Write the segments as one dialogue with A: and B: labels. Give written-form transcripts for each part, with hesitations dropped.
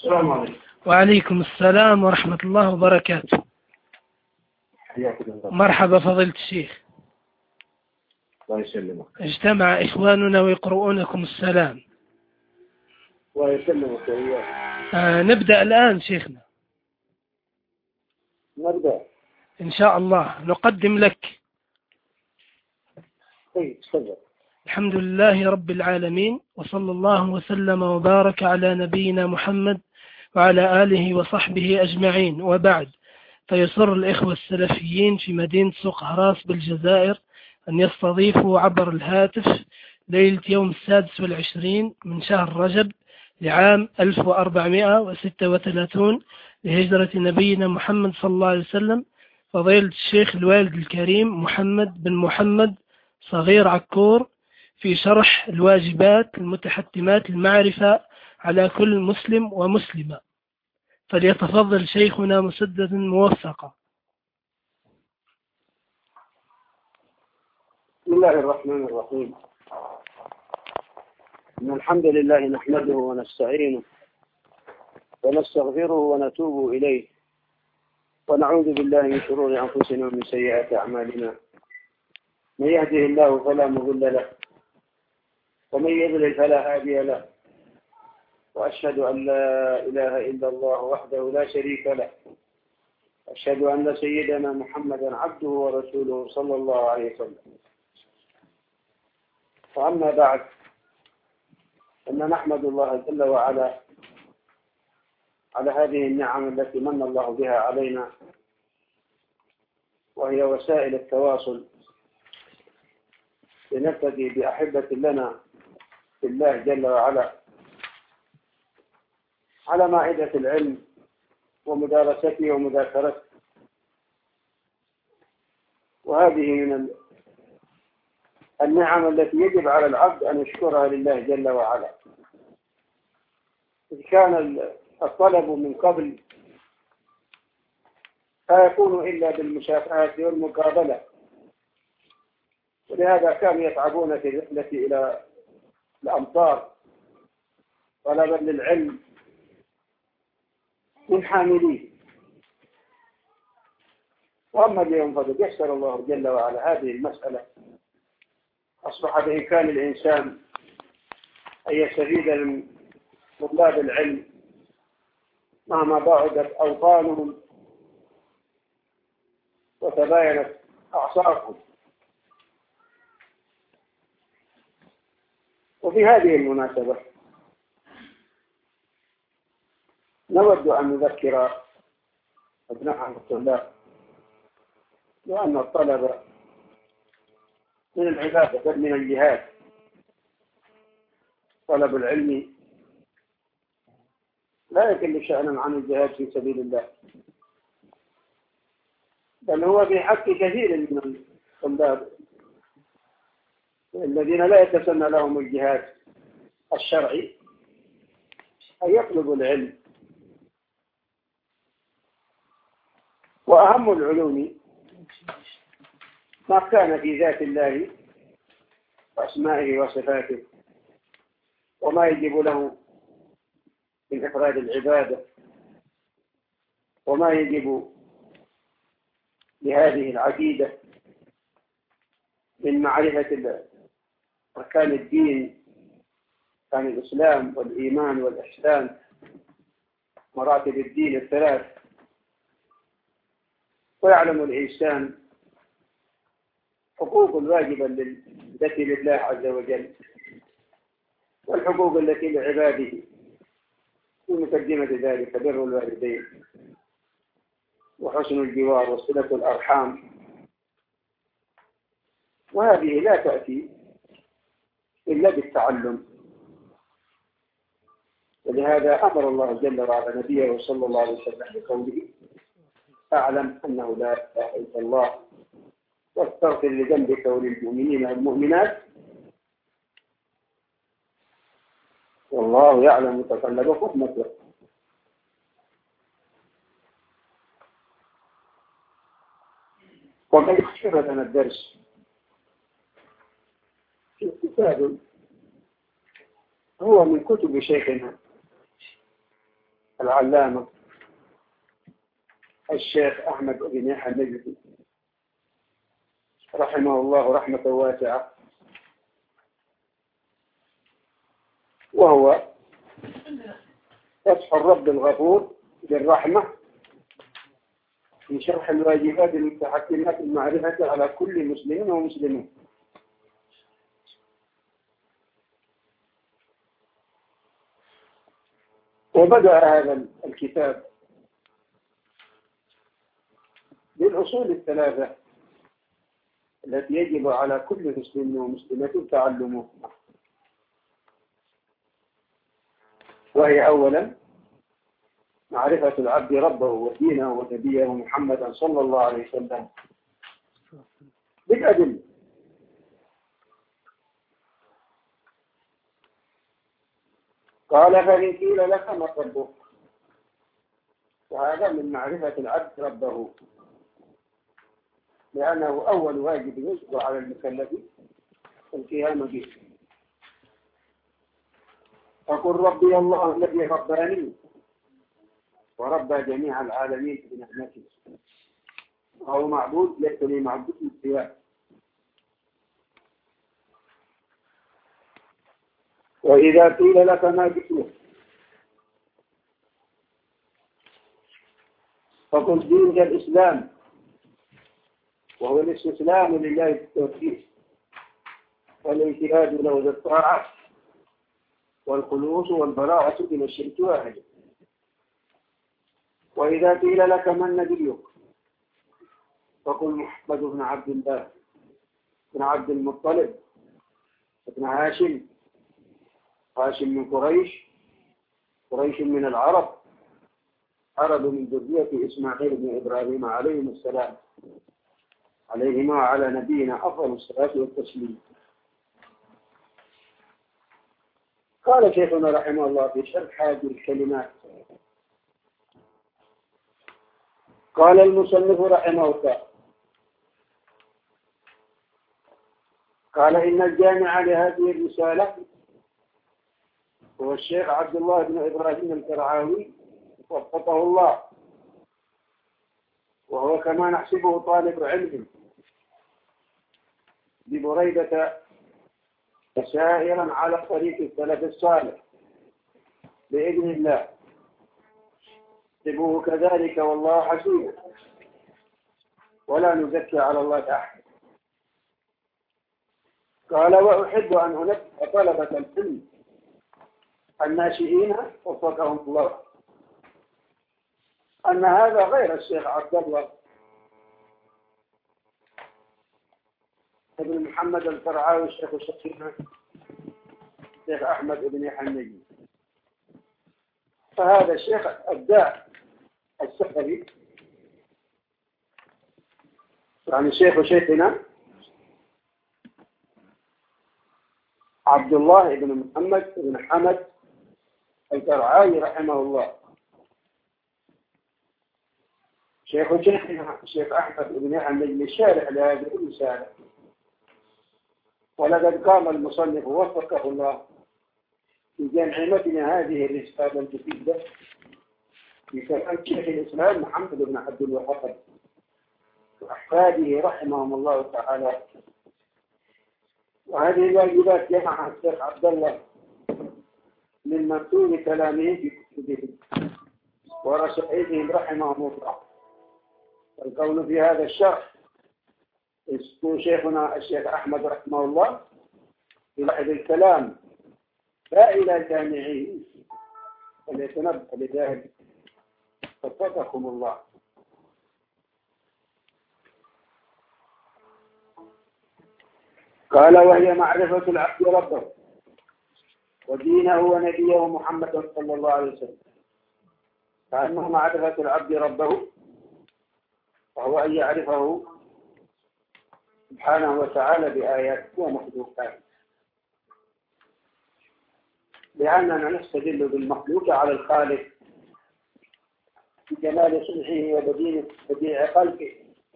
A: السلام عليكم.
B: وعليكم السلام ورحمة الله وبركاته.
A: حياكم الله.
B: مرحبا فضيلة الشيخ.
A: الله يسلمك.
B: اجتمع إخواننا ويقرؤونكم السلام.
A: الله يسلمك وإياك.
B: نبدأ الآن شيخنا.
A: نبدأ
B: إن شاء الله. نقدم لك.
A: طيب تفضل.
B: الحمد لله رب العالمين، وصلى الله وسلم وبارك على نبينا محمد وعلى آله وصحبه أجمعين، وبعد. فيسر الإخوة السلفيين في مدينة سوق هراس بالجزائر أن يستضيفوا عبر الهاتف ليلة يوم 26 من شهر رجب لعام 1436 لهجرة نبينا محمد صلى الله عليه وسلم فضيلة الشيخ الوالد الكريم محمد بن محمد صغير عكور في شرح الواجبات المتحتمات المعرفة على كل مسلم ومسلمة. فليتفضل شيخنا مسددا موفقا.
A: بسم الله الرحمن الرحيم. إن الحمد لله نحمده ونستعينه ونستغفره ونتوب إليه، ونعوذ بالله من شرور أنفسنا ومن سيئات أعمالنا. من يهده الله فلا مضل له، ومن يضلل فلا هادي له، وأشهد أن لا إله إلا الله وحده لا شريك له، أشهد أن سيدنا محمدا عبده ورسوله صلى الله عليه وسلم. وأما بعد، أن نحمد الله جل وعلا على هذه النعم التي من الله بها علينا، وهي وسائل التواصل لنلتقي بأحبة لنا في الله جل وعلا على مائدة العلم ومدارسته ومذاكرته. وهذه من النعم التي يجب على العبد أن يشكرها لله جل وعلا. إذ كان الطلب من قبل لا يكون إلا بالمشافهة والمقابلة، ولهذا كانوا يتعبون في الرحلة إلى الأمطار طلبا للعلم من حامليه. وأما اليوم فقد يسر الله جل وعلا هذه المسألة، أصبح بإمكان الإنسان أن يستفيد من طلاب العلم مهما بعدت أوطانهم وتباينت أعصارهم. وفي هذه المناسبة نود أن نذكر أبناء الطلاب بأن الطلبة من العبادة بل من الجهاد. طلب العلم لا يقل شأنا عن الجهاد في سبيل الله، بل هو في حق كثير من الطلاب الذين لا يتسنى لهم الجهاد الشرعي أن يطلبوا العلم. وأهم العلوم ما كان في ذات الله وأسمائه وصفاته، وما يجب له من إفراد العبادة، وما يجب لهذه العقيدة من معرفة أركان الدين، كان الإسلام والإيمان والإحسان، مراتب الدين الثلاث. ويعلم الإنسان حقوق الواجبة التي لله عز وجل، والحقوق التي لعباده، في مقدمة ذلك بر الوالدين وحسن الجوار وصلة الأرحام. وهذه لا تأتي إلا بالتعلم، ولهذا أمر الله جل وعلا نبيه صلى الله عليه وسلم بقوله: أعلم أنه لا إله إلا الله واستغفر لذنبك وللمؤمنين والمؤمنات والله يعلم متقلبكم ومثواكم. وقد اختير لنا الدرس في كتاب هو من كتب شيخنا العلامة الشيخ أحمد بن يحيى النجدي رحمه الله رحمة واسعة، وهو فتح الرب الغفور بالرحمة في شرح الواجبات المتحكمة المعرفة على كل مسلم ومسلمين. وبدأ هذا الكتاب بالأصول الثلاثة التي يجب على كل مسلم ومسلمة تعلمها، وهي أولا معرفة العبد ربه ودينه ونبيه محمدا صلى الله عليه وسلم بالأدلة. قال فإن قيل لك ما ربك، وهذا من معرفة العبد ربه، لأنه أول واجب يجب على المكلف القيام به. فقل ربي الله الذي رباني وربى جميع العالمين بنعمته، وهو معبود ليس لي معبود سواه. وإذا قيل لك ما دينك فقل دين الإسلام، وهو الاستسلام لله بالتوحيد والانقياد له بالطاعة والخلوص والبراءة من الشرك واحد. وإذا قيل لك من نبيك فقل محمد بن عبد الله بن عبد المطلب بن هاشم، هاشم من قريش، قريش من العرب، عرب من ذرية إسماعيل بن إبراهيم عليهم السلام، عليهما وعلى نبينا أفضل الصلاة والتسليم. قال شيخنا رحمه الله في شرح هذه الكلمات، قال المصنف رحمه الله، قال إن الجامع لهذه الرسالة هو الشيخ عبد الله بن إبراهيم الكرعاوي وفقه الله، وهو كما نحسبه طالب علم ببريدة سائرا على طريق السلف الصالح بإذن الله، احسبوه كذلك والله حسيبه ولا نزكي على الله أحد. قال وأحب أن أنبه طلبة العلم الناشئين وفقهم الله أن هذا غير الشيخ عبد الله ابن محمد الكرعاوي الشيخ الشيخنا الشيخ أحمد بن يحيى النجدي. فهذا الشيخ الداع السفري، يعني شيخنا عبد الله بن محمد بن حمد الكرعاوي رحمه الله، شيخنا الشيخ أحمد بن يحيى النجدي الشارح لهذه الرسالة. ولقد قام المصنف وفقه الله في جمع متن هذه الرسالة الجديدة بكلام شيخ الإسلام محمد بن عبد الوهاب وأحفاده رحمهم الله تعالى. وهذه الواجبات جمعها الشيخ عبد الله من متون كلامه في كتبه ورشائدهم رحمهم الله. والقول في هذا الشرح يسكن شيخنا الشيخ أحمد رحمه الله إلى الكلام لا إلى جامعه، وليتنبه لذلك وفقكم الله. قال وهي معرفة العبد ربه ودينه ونبيه محمد صلى الله عليه وسلم، فأنه معرفة العبد ربه وهو أن يعرفه سبحانه وتعالى بآياته ومخلوقاته، لأننا نستدل بالمخلوق على الخالق بجمال صنعه وبديع خلقه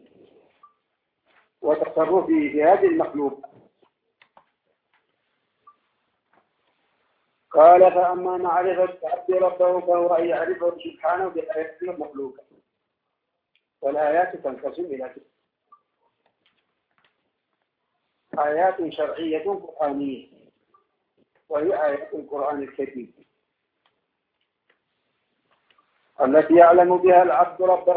A: وتصرفه في هذه المخلوق. قال فأما معرفة عبد ربه فهو أن يعرفه سبحانه بآيات مخلوقة. والآيات تنقسم إلى آيات شرعية قرآنية، وهي آيات القرآن الكريم التي يعلم بها العبد ربه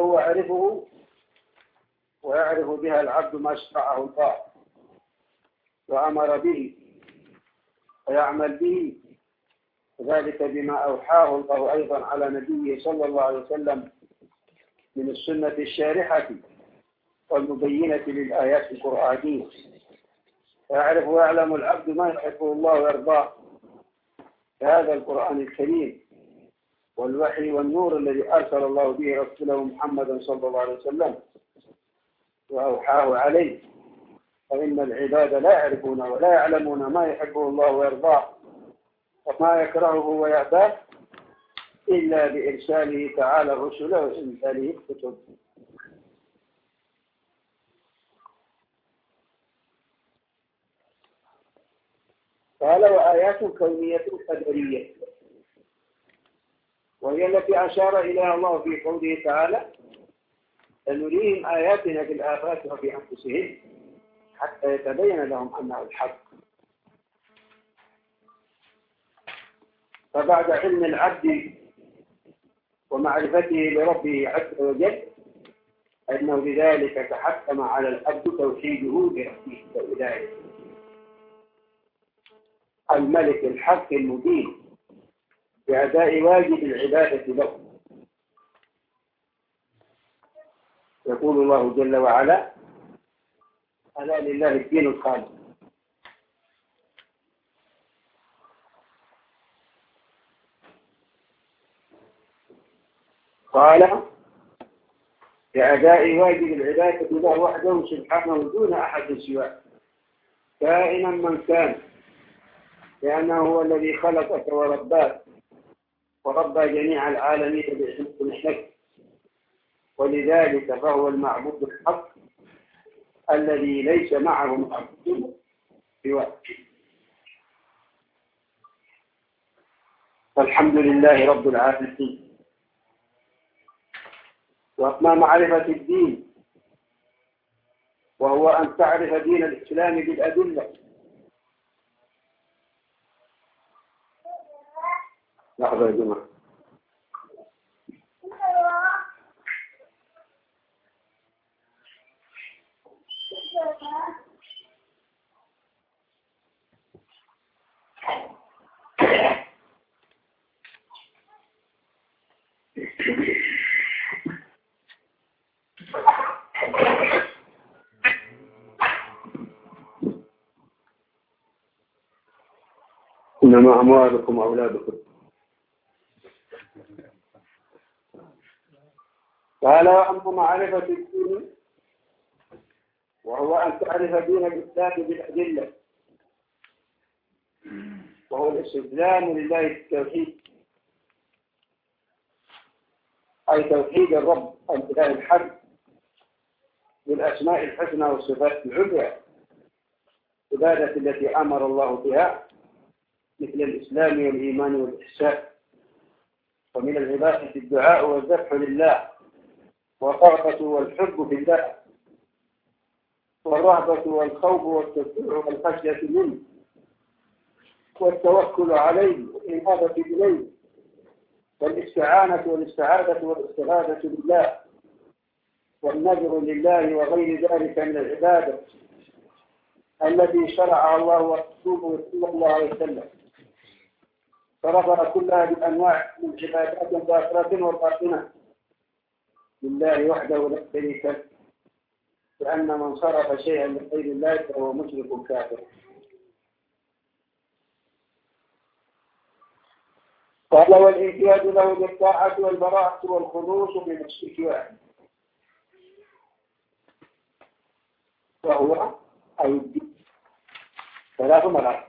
A: ويعرف بها العبد ما شرعه الله وأمر به ويعمل به، ذلك بما أوحاه الله أيضا على نبيه صلى الله عليه وسلم من السنة الشارحة والمبينة للآيات القرآنية. يعرف ويعلم العبد ما يحبه الله ويرضاه هذا القرآن الكريم والوحي والنور الذي أرسل الله به رسوله محمدا صلى الله عليه وسلم وأوحاه عليه. فإن العباد لا يعرفون ولا يعلمون ما يحبه الله ويرضاه وما يكرهه ويأباه إلا بإرساله تعالى الرسل وإنزاله الكتب. قال وآيات كونية قدرية، وهي التي أشار إليها الله في قوله تعالى سنريهم آياتنا في الآفاق وفي أنفسهم حتى يتبين لهم أنه الحق. فبعد علم العبد ومعرفته لربه عز وجل أنه بذلك تحكم على العبد توحيده بربه وإلهه الملك الحق المبين بأداء واجب العبادة له. يقول الله جل وعلا ألا لله الدين الخالص. قال بأداء واجب العبادة له وحده سبحانه دون أحد سواه كائنا من كان، لأنه هو الذي خلقك ورباك وربى جميع العالمين بعزة نحمته، ولذلك فهو المعبود الحق الذي ليس معه معبود سواه. فالحمد لله رب العالمين. وأما معرفة الدين وهو أن تعرف دين الإسلام بالأدلة. لحظة يا جماعة. إنما أموالكم وأولادكم. قال وأما معرفة الدين وهو أن تعرف دين الإسلام بالأدلة، وهو الاستسلام لله التوحيد، أي توحيد الرب الإله الحق بالأسماء الحسنى والصفات العليا، العبادة التي أمر الله بها مثل الإسلام والإيمان والإحسان. ومن العبادة الدعاء والذبح لله والرغبة والحب في الله والرهبة والخوف والتسبيح والخشية منه والتوكل عليه والإنابة إليه والاستعانة والاستعاذة والاستغاثة بالله والنذر لله وغير ذلك من العبادة التي شرعها الله ورسوله صلى الله عليه وسلم، فرفع كلها بالأنواع من عبادات ظاهرة وباطنة لله وحده لا شريك له، لأن من صرف شيئا لغير الله فهو مشرك كافر. قال والإنقياد له بالطاعة والبراءة والخلوص من الشرك، وهو أي الدين 3 مرات: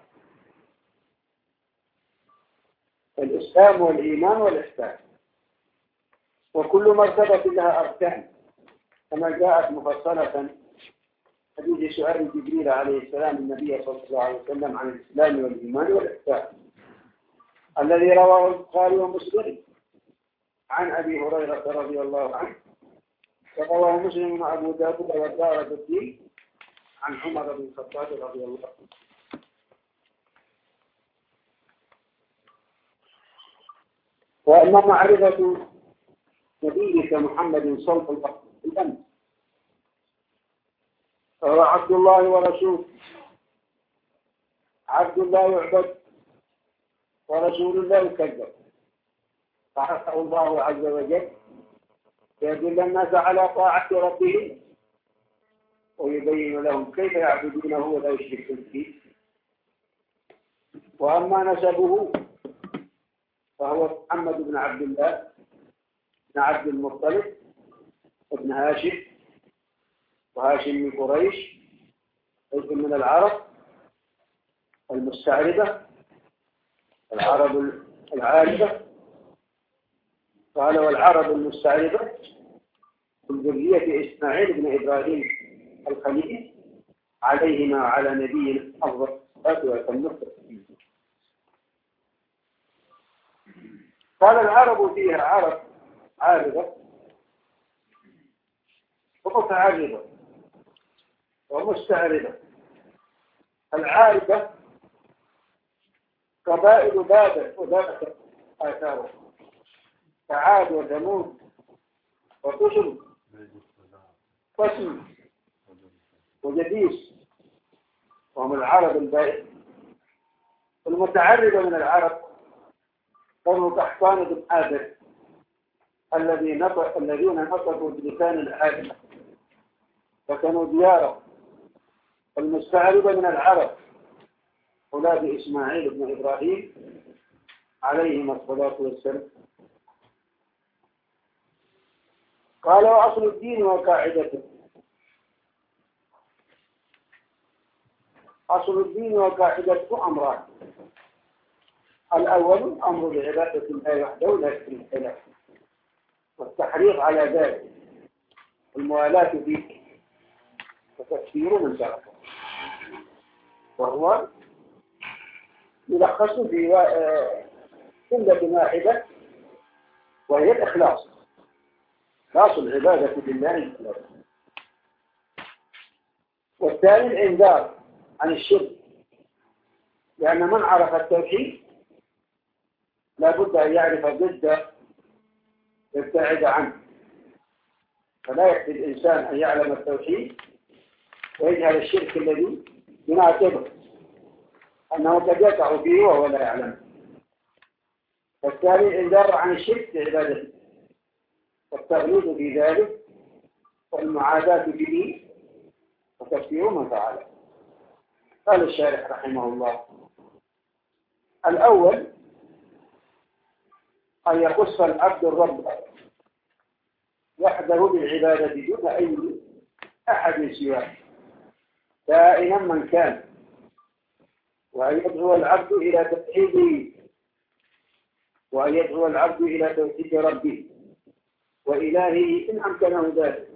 A: الإسلام والإيمان والإحسان، وكل مرتبة لها أركان كما جاءت مفصلة حديث سؤال جبريل عليه السلام النبي صلى الله عليه وسلم عن الإسلام والإيمان والإحسان. الذي رواه البخاري ومسلم عن أبي هريرة رضي الله عنه، ورواه مسلم وأبو داود والدارقطني عن عمر بن الخطاب رضي الله عنه. وأما معرفة نبيك محمد صلى الله عليه وسلم فهو عبد الله ورسوله، عبد الله يعبد ورسول الله يكذب، فحثه الله عز وجل ليدل الناس على طاعة ربهم ويبين لهم كيف يعبدونه ولا يشركون فيه. وأما نسبه فهو محمد بن عبد الله بن عبد المطلب ابن هاشم، وهاشم من قريش، ليس من العرب المستعربة، العرب العاربة. قال والعرب المستعربة من ذرية إسماعيل بن إبراهيم الخليل عليهما على نبينا أفضل الصلاة والسلام. قال العرب فيها عرب عاربة ومتعربة ومستعربة. العاربة قبائل بابل وذلك آثاره كعاد وثمود وقسم وجديس، وهم العرب البائد. المتعربة من العرب بنو قحطان بن آدم الذين نطقوا بلسان العالم وكانوا ديارا. المستعربة من العرب أولاد إسماعيل بن إبراهيم عليهما الصلاة والسلام. قال وأصل الدين وقاعدته، أصل الدين وقاعدته أمران: الأول الأمر بعبادة الله وحده لا شريك له، والتحريض على ذلك، الموالاة فيه، وتكفير من تركه، وهو يلخص في جملة واحدة وهي الإخلاص، إخلاص العبادة لله. والثاني الإنذار عن الشرك، لأن من عرف التوحيد لا بد أن يعرف ضده يبتعد عنه، فلا يكفي الإنسان أن يعلم التوحيد ويجهل الشرك الذي يناسبه أنه قد يقع فيه وهو لا يعلم. والثاني الإنذار عن الشرك في عبادته والتغليظ في ذلك والمعاداة به وتفسير من فعله. قال الشارح رحمه الله: الأول أن يخص العبد الرب وحده بالعبادة دون أي أحد سواه دائما من كان، وأن يدعو العبد إلى توحيده، وأن يدعو العبد إلى توحيد ربه وإلهه إن أمكنه ذلك،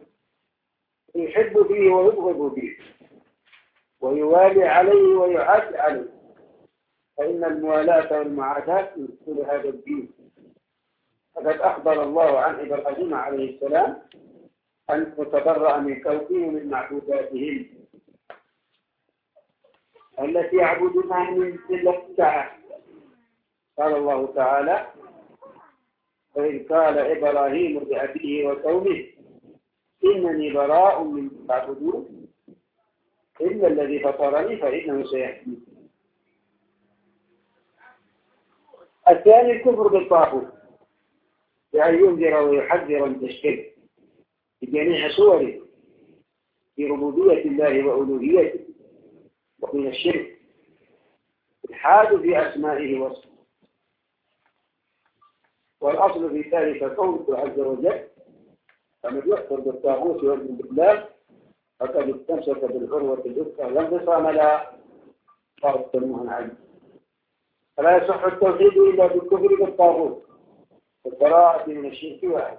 A: يحب فيه ويبغض فيه، ويوالي عليه ويعاد عليه، فإن الموالاة والمعاداة من كل هذا الدين. فقد أخبر الله عن إبراهيم عليه السلام أن تتبرأ من كوكب من معبوداتهم التي يعبدونها من الله. قال الله تعالى: وإذ قال إبراهيم لأبيه وقومه إنني براء مما تعبدون إلا الذي فطرني فإنه سيهدين. الثاني الكفر بالطاغوت، بأن ينذر ويحذر من الشرك بجميع صوره في ربوبية الله وألوهيته، ومن الشرك الحاد في أسمائه وصفه. والأصل في ذلك قوله عز وجل: فمن يكفر بالطاغوت ويؤمن بالله فقد استمسك بالعروة الوثقى لا انفصام لها والله سميع عليم. فلا يصح التوحيد إلا بالكفر بالطاغوت والبراءة من الشرك واحد.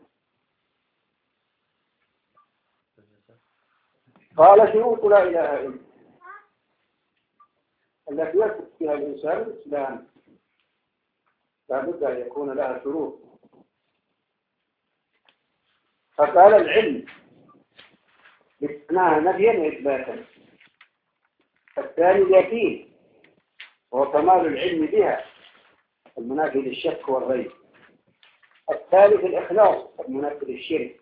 A: قال شروط لا إله إلا التي يثبت فيها الإنسان الإسلام لا بد أن يكون لها شروط. فقال العلم معناها نفيا وإثباتا. الثاني اليقين وهو كمال العلم بها المنافي للشك والريب. الثالث الإخلاص المنافي للشرك.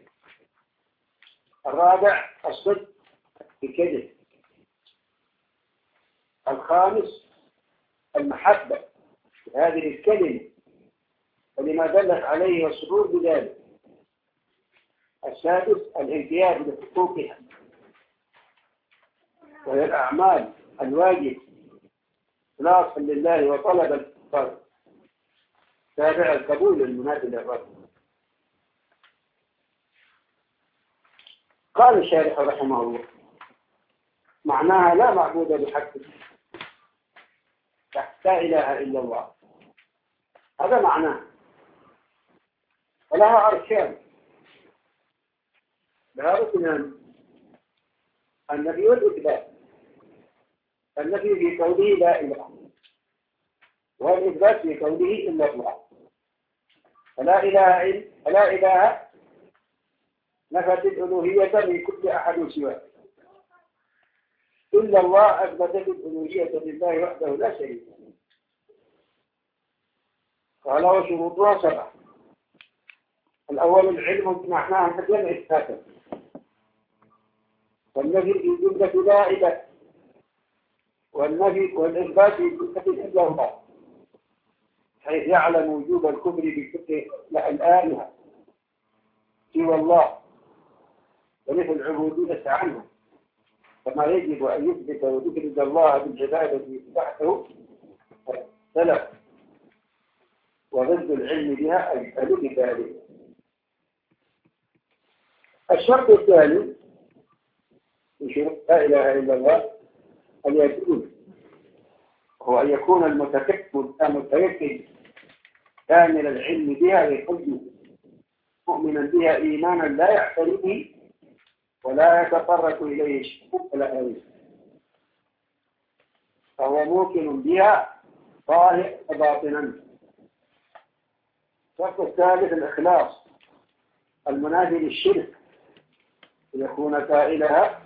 A: الرابع الصدق بكذب. الخامس المحبة هذه الكلمة ولما دلت عليه والسرور بذلك. السادس الانقياد لحقوقها وهي الأعمال الواجب إخلاصا لله وطلب الفضل. السابع القبول المنافي للرب. قال الشارح رحمه الله معناها لا معبود بحق لا إله إلا الله. هذا معناه. ولها أركان. لها ركنان: النفي والإثبات. النفي في قوله لا إله، والإثبات في قوله إلا الله. فلا إله نفت الألوهية من كل أحد سواه، إلا الله أثبتت الألوهية لله وحده لا شريك له. قال وشروطها 7. الأول العلم معناها نفيا إثباتا. والنفي في جملة لا إله، والنفي والإثبات في جملة إلا الله، حيث يعلم وجوب الكفر بكفر الآلهة سوى الله ونفي العبودية عنه، كما يجب أن يثبت ويفرد الله بالعبادة وحده سلف، وضد العلم بها أجهل بذلك. الشرط الثاني من شروط لا إله إلا الله أن يكون هو أن يكون المتيقن كامل العلم بها بقلبه مؤمنا بها إيمانا لا يعتري به ولا يتطرق إليه شك ولا أوي، فهو موقن بها ظاهر وباطنا. الشرط الثالث الإخلاص المنافي للشرك، يكون قائلها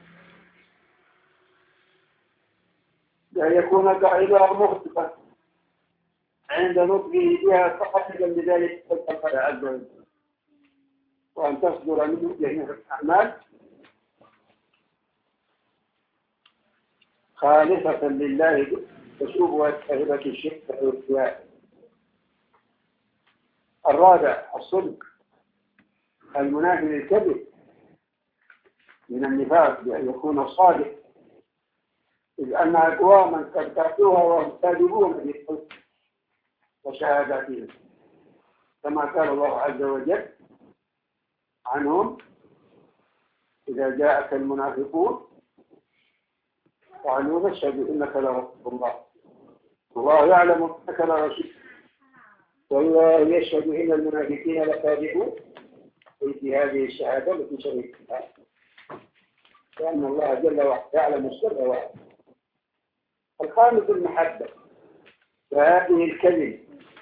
A: مخطئا عند نطقه بها فقط لذلك فقد عز وجل، وأن تصدر منه جميع الأعمال خالصة لله تشوبها كهبة الشرك والرياء. الرابع الصدق المنافي للكذب من النفاق بأن يكون صادق، إذ أن أقواما قد كفروها وهم كاذبون بالحق وشهاداتهم، كما قال الله عز وجل عنهم: إذا جاءك المنافقون قالوا نشهد إنك لرسول الله والله يعلم إنك لرسول والله يشهد إن المنافقين لكاذبون. في هذه الشهادة التي شهدتها، لأن الله جل وعلا يعلم السر وعلا. الخامس المحبة وهذه الكلمة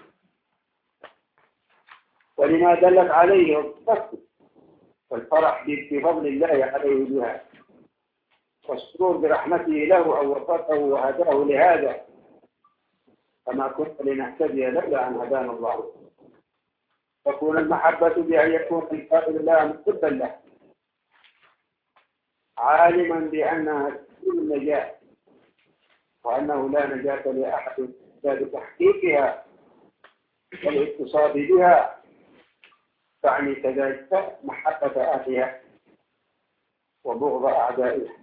A: ولما دلت عليه والتصدق والفرح بفضل الله عليه بها والسرور برحمته له أو وفقه وهداه لهذا، كما كنت لنهتدي لولا أن هدانا الله. تكون المحبة بأن يكون القائل الله محبا له عالما بأنها سبيل النجاة وأنه لا نجاة لأحد إلا بتحقيقها والاتصال بها، تعني كذلك محبة أهلها وبغض أعدائها.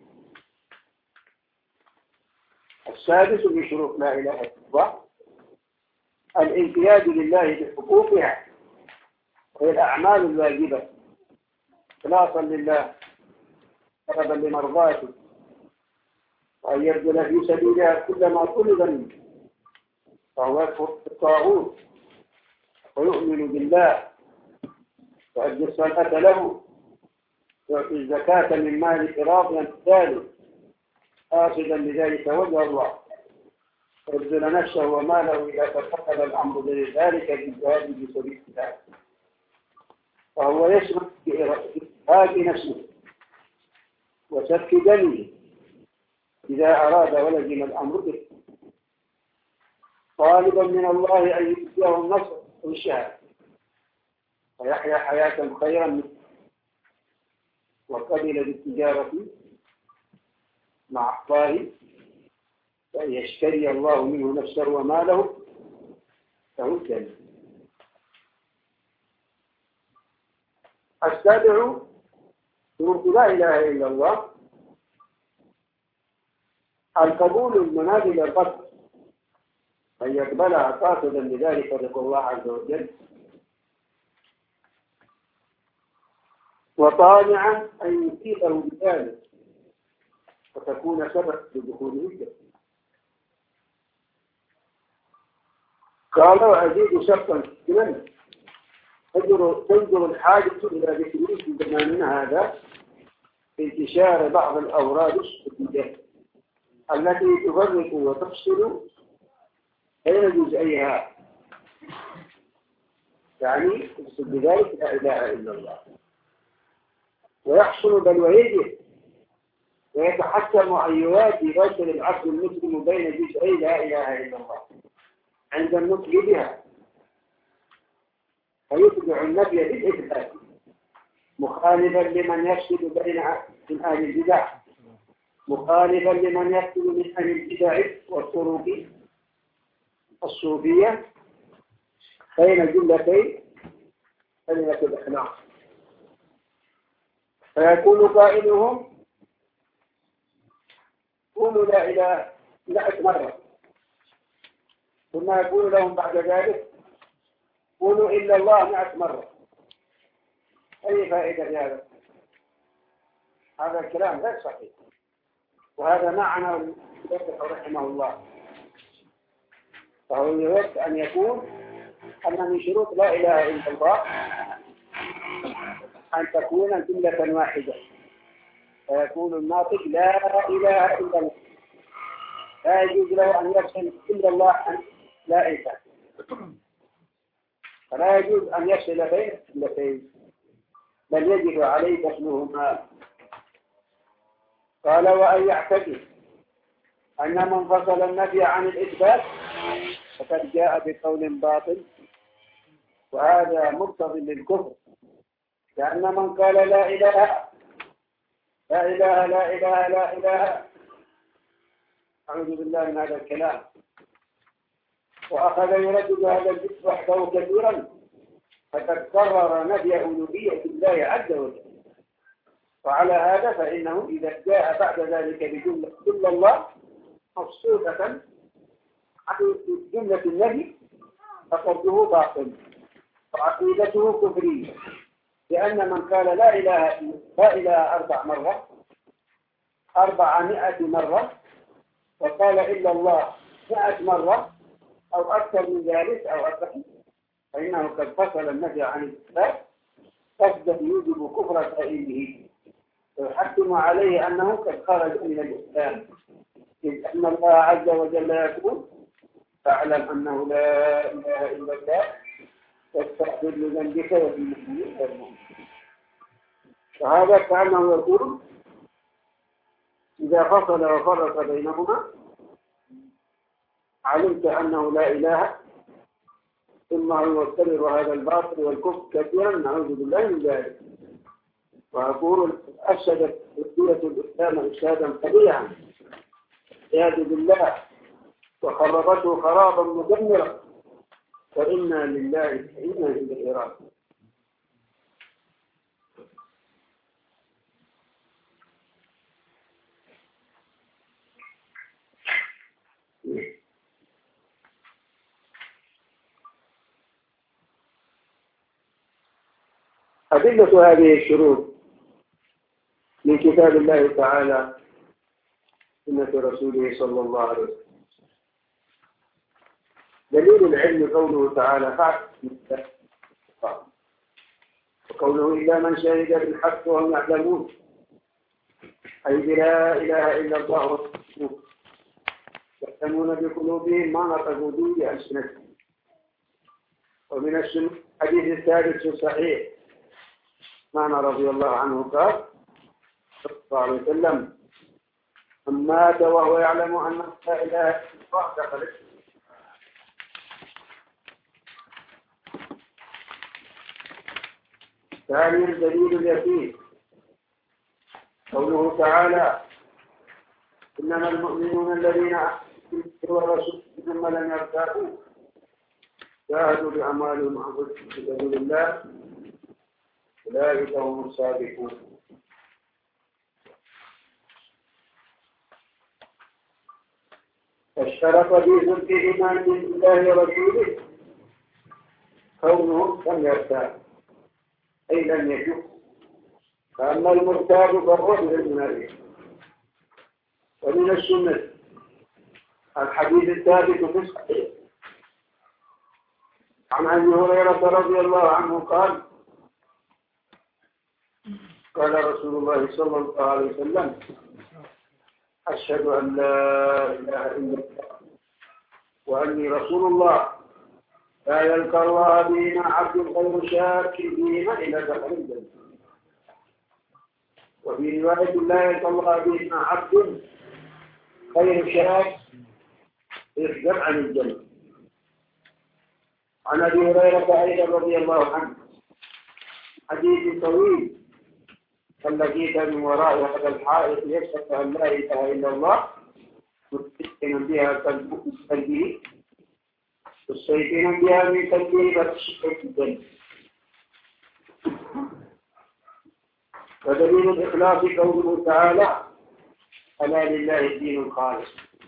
A: السادس من شروط لا إله إلا الله الانقياد لله بحقوقها وهي الأعمال الواجبة إخلاصا لله طلبا لمرضاته، وأن يبذل في سبيلها كل ما طلب منه، فهو يكفر بالطاغوت ويؤمن بالله ويؤدي الصلاة له ويؤتي الزكاة من مال راضيا ذلك قاصدا بذلك وجه الله. يبذل نفسه وماله إذا تفقد الأمر ذلك بالجهاد في سبيل الله، فهو يسمح بإرهاق نفسه وسفك دمه إذا أراد ولزم الأمر به، طالبا من الله أن يؤتيه النصر والشهادة ويحيا حياة خيرا منه، وقبل بالتجارة مع الله فأن يشتري الله منه نفسه وماله فهو الجنة. السابع شروط لا إله إلا الله القبول المنافي للقصد، أن يقبلها قاصدا لذلك رضا الله عز وجل، وطامعا أن يثيقه بذلك وتكون سبب لدخوله الجنة. قال وأزيد شرطا كمان تنظر الحاجة إلى ذكره في زماننا هذا انتشار بعض الأوراد الصوفية التي تفرق وتفصل بين جزئيها، يعني يقصد بذلك لا إله إلا الله، ويحصل بل ويجب ويتحكم أن يوازي رجل العبد المسلم بين جزئي لا إله إلا الله عند النطق بها، فيتبع النبي بالإثبات مخالفا لمن يفسد من أهل البدع، مخالفا لمن يفسد من أهل البدع والطرق الصوفية بين جملتين كلمة الإخلاص، فيكون قائلهم قولوا لا إله 100 مرة، ثم يقول لهم بعد ذلك قولوا إلا الله 100 مرة. أي فائدة في هذا؟ هذا الكلام غير صحيح، وهذا معنى المصنف رحمه الله. فهو يود أن يكون أن من شروط لا إله إلا الله أن تكون جملة واحدة، فيكون الناطق لا إله إلا الله، لا يجوز له أن يفصل إلا الله عن لا إله، فلا يجوز أن يفصل بين الجملتين، بل يجب عليه فصلهما. قال وأن يعتقد أن من فصل النفي عن الإثبات فقد جاء بقول باطل، وهذا مقتضي للكفر، لأن من قال لا إله لا إله لا إله لا إله أعوذ بالله من هذا الكلام، وأخذ يردد هذا الذكر وحده كثيرا، فقد قرر نفي ألوهية الله عز وجل. وعلى هذا فإنه إذا جاء بعد ذلك بجملة إلا الله مفصولة عن جملة النبي فقده باطل وعقيدته كفرية، لأن من قال لا إله 4 مرات 400 مرة وقال إلا الله 100 مرة أو أكثر من ذلك أو أقل، فإنه قد فصل النفي عن الإثبات قصده يوجب كفر قائله، ويحكم عليه أنه قد خرج من الإسلام، إذ أن الله عز وجل يقول فاعلم أنه لا إله إلا الله واستغفر لذنبك وللمسلمين والمؤمنين. فهذا كأنه يقول إذا فصل وفرق بينهما علمت أنه لا إله، ثم هو يكرر هذا الباطل والكفر كثيرا، نعوذ بالله من ذلك. وأقول أشهدت دولة الإسلام إشهادا قبيحا والعياذ بالله، وخربته خرابا مدمرا، وإنا لله وإنا إليه راجعون. أدلة هذه الشروط من كتاب الله تعالى سنة رسوله صلى الله عليه وسلم. دليل العلم قوله تعالى فاعلم، وقوله إلا من شهد بالحق وهم يعلمون، أي بلا إله إلا الله يعلمون بقلوبهم ما نطقوا به بألسنتهم. ومن السنة الحديث الثالث في الصحيح عن رضي الله عنه قال صلى الله عليه وسلم: من مات وهو يعلم أن لا إله إلا الله دخل الجنة. ثانيا دليل اليقين قوله تعالى: إنما المؤمنون الذين آمنوا بالرسول ثم لم يرتابوا جاهدوا بأعمالهم وأنفسهم في سبيل الله أولئك هم الصادقون. فاشترط في صدق إيمان بالله ورسوله كونه لم يرتاب أي لم يشك. فأما المرتاب فهو من المنافق. ومن السنة الحديث الثابت في الصحيح عن أبي هريرة رضي الله عنه قال: قال رسول الله صلى الله عليه وسلم: أشهد أن لا إله إلا الله وأني رسول الله لا يلقى الله بهما عبد غير شاك فيهما إلى دخل الجنة. وفي رواية: لا يلقى الله بهما عبد غير شاك يحجب عن الجنة. عن أبي هريرة أيضا رضي الله عنه حديث طويل: الذي من وراء هذا الحائط يشهد أن لا إله إلا الله مستيقنا بها قلبه مستيقنا بها من قلبه فتشهد الجنة. ودليل الإخلاص قوله تعالى: ألا لله الدين الخالص.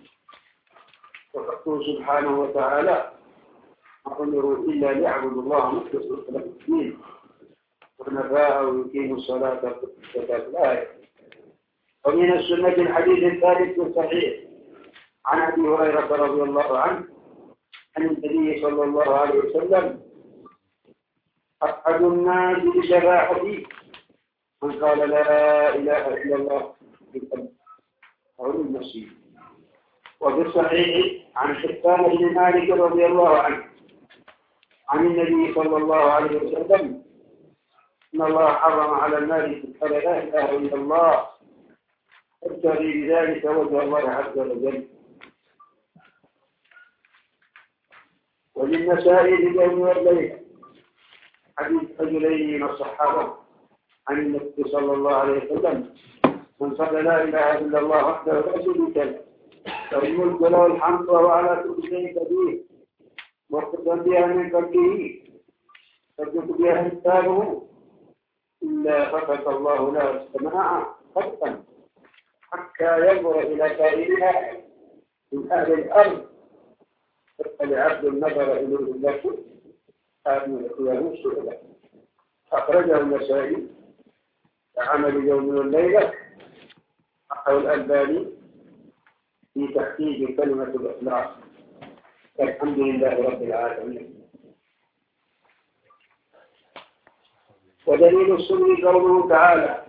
A: وقوله سبحانه وتعالى: ما أمروا إلا ليعبدوا الله مخلصين له الدين ونفاء ويقيموا الصلاة والزكاة. الآية. ومن السنة الحديث الثالث الصحيح عن أبي هريرة رضي الله عنه عن النبي صلى الله عليه وسلم: أسعد الناس بشفاعتي من قال لا إله إلا الله بالقلب أو بالنصيب. وفي الصحيح عن حسان بن مالك رضي الله عنه عن النبي صلى الله عليه وسلم: إن الله حرم على النار قال لا إله إلا الله ابتغي بذلك وجه الله عز وجل. وللنسائي في اليوم والليلة حديث رجلين من الصحابة عن النبي صلى الله عليه وسلم: من صلى لا إله إلا الله وحده لا شريك له له الملك وله الحمد وهو على كل شيء قدير مقتدى بها من قلبه تثبت بها حسابه إلا فتح الله له السماء فتحا حتى ينظر إلى قائلها من أهل الأرض فلعبد النظر إليه الله هذه القيام سؤالا. أخرجه النسائي عمل اليوم والليلة أو الألباني في تحقيق كلمة الإخلاص. الحمد لله رب العالمين. ودليل السنة قوله تعالى: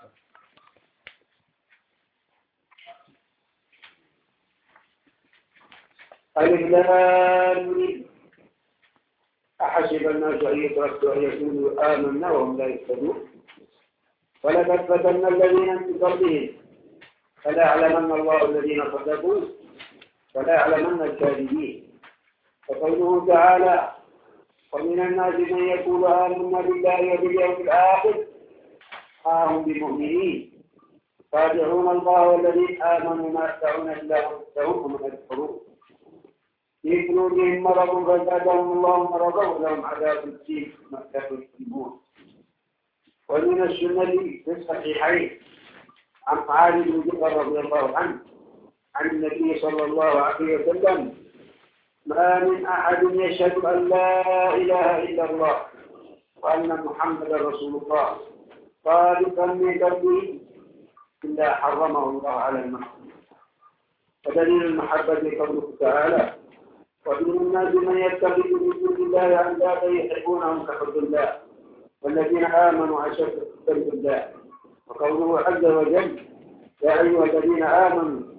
A: ألف لام ميم أحسب الناس أن يتركوا أن يقولوا آمنا وهم لا يهتدون ولقد فتنا الذين من قبلهم فلا يعلمن الله الذين صدقوا ولا يعلمن الكاذبين. وقوله تعالى: ومن الناس من يقول آمنا بالله وباليوم الآخر ما هم بمؤمنين خادعون الله والذين آمنوا ما يخدعون إلا أنفسهم وما يشعرون في قلوبهم مرض فزادهم الله مرضا ولهم عذاب أليم بما كانوا يكذبون. ومن السنة في الصحيحين عن معاذ بن جبل رضي الله عنه عن النبي صلى الله عليه وسلم: ما من أحد يشهد أن لا إله إلا الله وأن محمدا رسول الله صادقا من قلبه إلا حرمه الله على النار. ودليل المحبة قوله تعالى: ومن الناس من يتخذ من دون الله أندادا يحبونهم كحب الله والذين آمنوا أشد حبا لله. وقوله عز وجل: يا أيها الذين آمنوا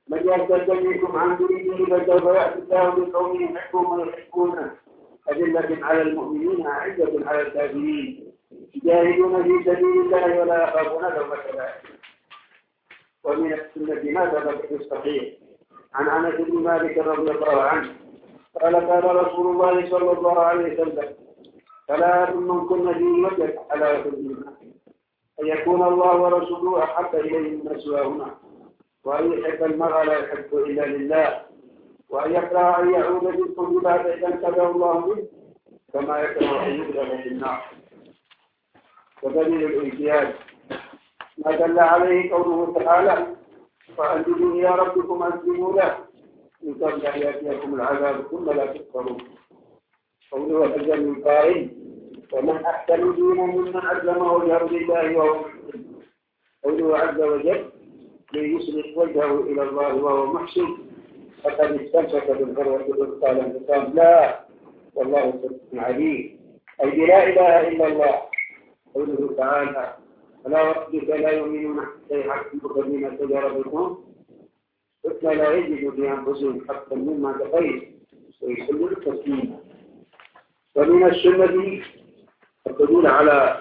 A: من يرتد منكم عن دينه فسوف يأتي الله بقوم يحبهم ويحبونه أذلة على المؤمنين أعزة على الكافرين يجاهدون في سبيل الله ولا يخافون لومة لائم. ومن السنة ما ثبت في الصحيح عن أنس بن مالك رضي الله عنه قال قال رسول الله صلى الله عليه وسلم: ثلاث من كن فيه وجد حلاوة الإيمان أن يكون الله ورسوله أحب إليه من سواهما، وأن يحب المرء لا يحب إلا لله، وأن يكره أن يعود بالكفر بعد إذا انتبه الله منه كما يكره أن يدخل في النار. ودليل الامتياز ما دل عليه قوله تعالى: فأنزلوا إلى ربكم أسلموا له من قبل أن يأتيكم العذاب ثم لا تكفرون. قوله الأجل القائل: ومن أحسن دينا ممن أسلم وجهه لله وهو محسن. قوله عز وجل: ليسلك وجهه إلى الله وهو محسن فقد استمسك بالعروة الوثقى لا انفصام لا والله سميع عليم، أي لا إله إلا الله. قوله تعالى: فلا وربك لا يؤمنون حتى يحكموك فيما شجر بينهم ثم لا يجدوا في أنفسهم حقا مما قضيت ويسلموا تسليما. ومن السنة الدليل على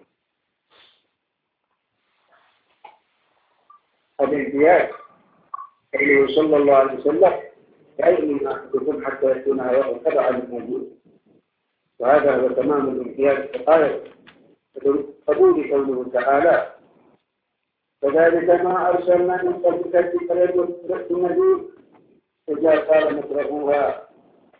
A: الامتياز قوله صلى الله عليه وسلم: لا يؤمن أحدكم حتى يكون هواه تبعا للموجود. وهذا هو تمام الامتياز الحقائق قبول قوله تعالى: وذلك ما أرسلنا من قبلك في قرية النذير إلا قال مترفوها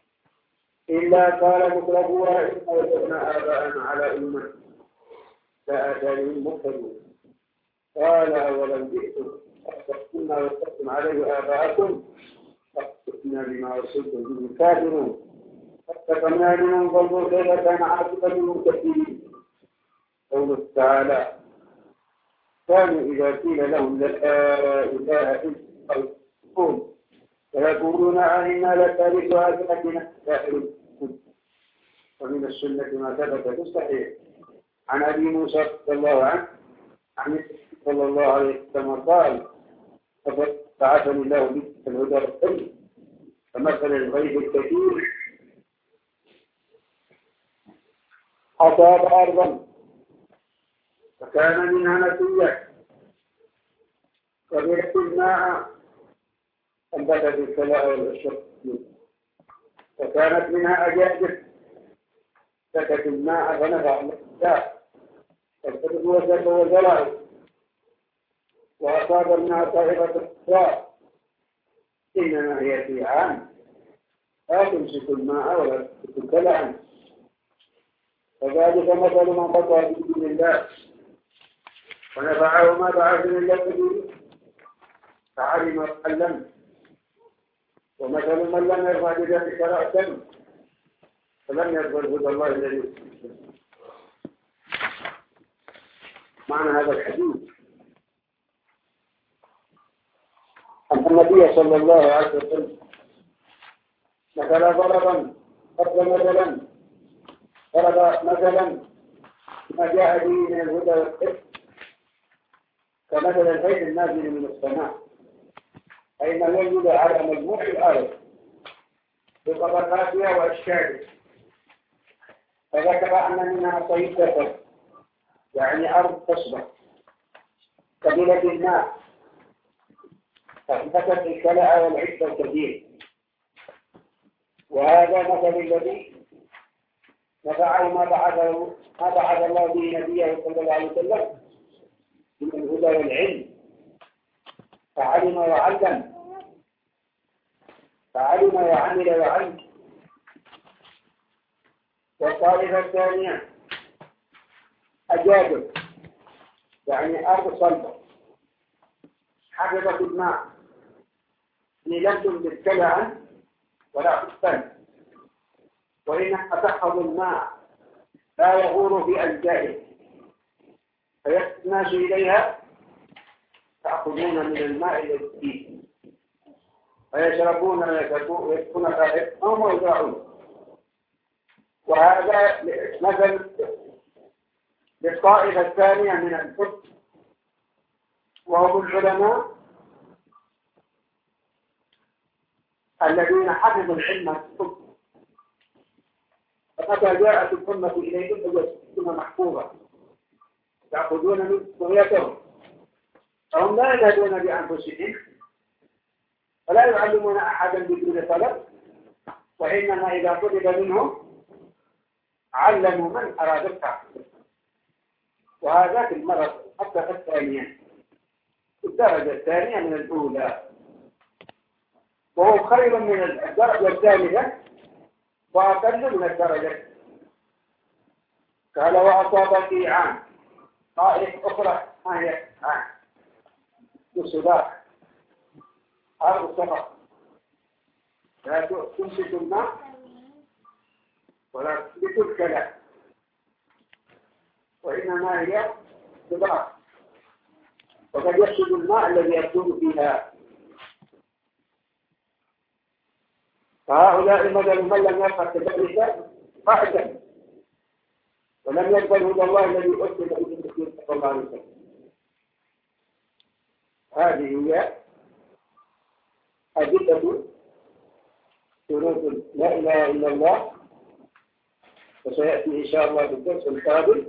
A: إنا وجدنا آباءنا على أمة فآتانهم مقتدون. قال: أولم جئتم أصدقتم واتقتم عليه آباءكم فاقتلنا بما أرسلتم به كافرون فاتقمنا منهم فانظر كيف كان عاقبة المكذبين. قوله تعالى: كانوا إذا قيل لهم لا إله إلا الله ويقولون أئنا لتاركو آلهتنا كافرون. ومن السنة ما ثبت في الصحيح عن أبي موسى رضي الله عنه عن صلى الله عليه وسلم قال: بعثني الله بالهدى والحكمة فمثل الغيب الكثير أصاب أرضا فكان منها نتيجة فبيت الماء أنبتت الكلاء والأشرف وكانت منها أجاجب سكت الماء فنفع الله فالفتح وسك وزرع وأصاب منها طائفة الصفاء إنما هي في عام لا تمسك الماء ولا تمسك الكلاء. وذلك مثل من قطع بدين الله ونفعه ما بعث من الله به فعلم وعلم. ومثل من لم يرفع بذلك رأسا فلم يقبل هدى الله الذي معنى هذا الحديث أن النبي صلى الله عليه وسلم مثل ضربا ضرب مثلا ما جاء به من الهدى والحكم كمثل الغيث النازل من السماء أي ما يوجد على مجموع الأرض بطبقاتها وأشكالها. فذكر أن منها طيبة يعني أرض تصبح قبيلة الماء فانبتت الكلاء والعشب الكثير. وهذا مثل الذي نفعه ما بعث الله به نبيه صلى الله عليه وسلم من الهدى والعلم فعلم وعمل وعلم. والطائفة الثانية أجادب يعني أرض صلبة حفظت الماء لم تنبت كلاء ولا حسن وإنها تحفظ الماء لا يغور في أجزائه فيأتي الناس إليها تأخذون من الماء الذي فيه ويشربون ويسكون فائدتهم ويدعون. وهذا مثل للطائفة الثانية من الحب وهم العلماء الذين حفظوا العلم الطب، فمتى جاءت الأمة إليهم فيجدون محفوظة يأخذون من بغيتهم، فهم لا يذهبون بأنفسهم ولا يعلمون أحدا بدون طلب، وإنما إذا طلب منهم علموا من أراد التعلم. وهذا في المرض حتى في الثانية، الدرجة الثانية من الأولى، وهو خير من الدرجة الثالثة وأقل من الدرجة. قال وأصابت عام طائف أخرى ما هي عام الصداع أرض السفر، لا تمسك الماء ولا تمسك الكلام، وإنما هي صداع، وقد يفسد الماء الذي يكون فيها. فهؤلاء مثل من لم يفقه كذلك قاعدة ولم يقبل هدى الله الذي أرسل به الرسول صلى الله عليه وسلم. هذه هي أدلة شروط لا إله إلا الله، وسيأتي إن شاء الله بالدرس القادم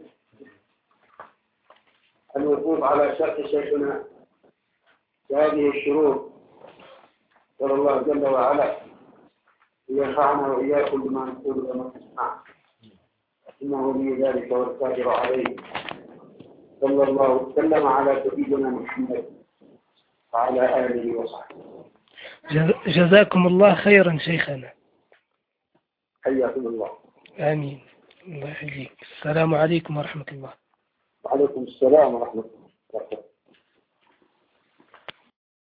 A: الوقوف على شرح شيخنا بهذه الشروط. نسأل الله جل وعلا أن ينفعنا وإياكم بما نقول وما نسمع، إنه ولي ذلك والقادر عليه. صلى الله وسلم على سيدنا محمد وعلى آله وصحبه.
B: جزاكم الله خيرا شيخنا.
A: حياكم الله.
B: آمين. الله يحييك. السلام عليكم ورحمة الله.
A: وعليكم السلام ورحمة الله.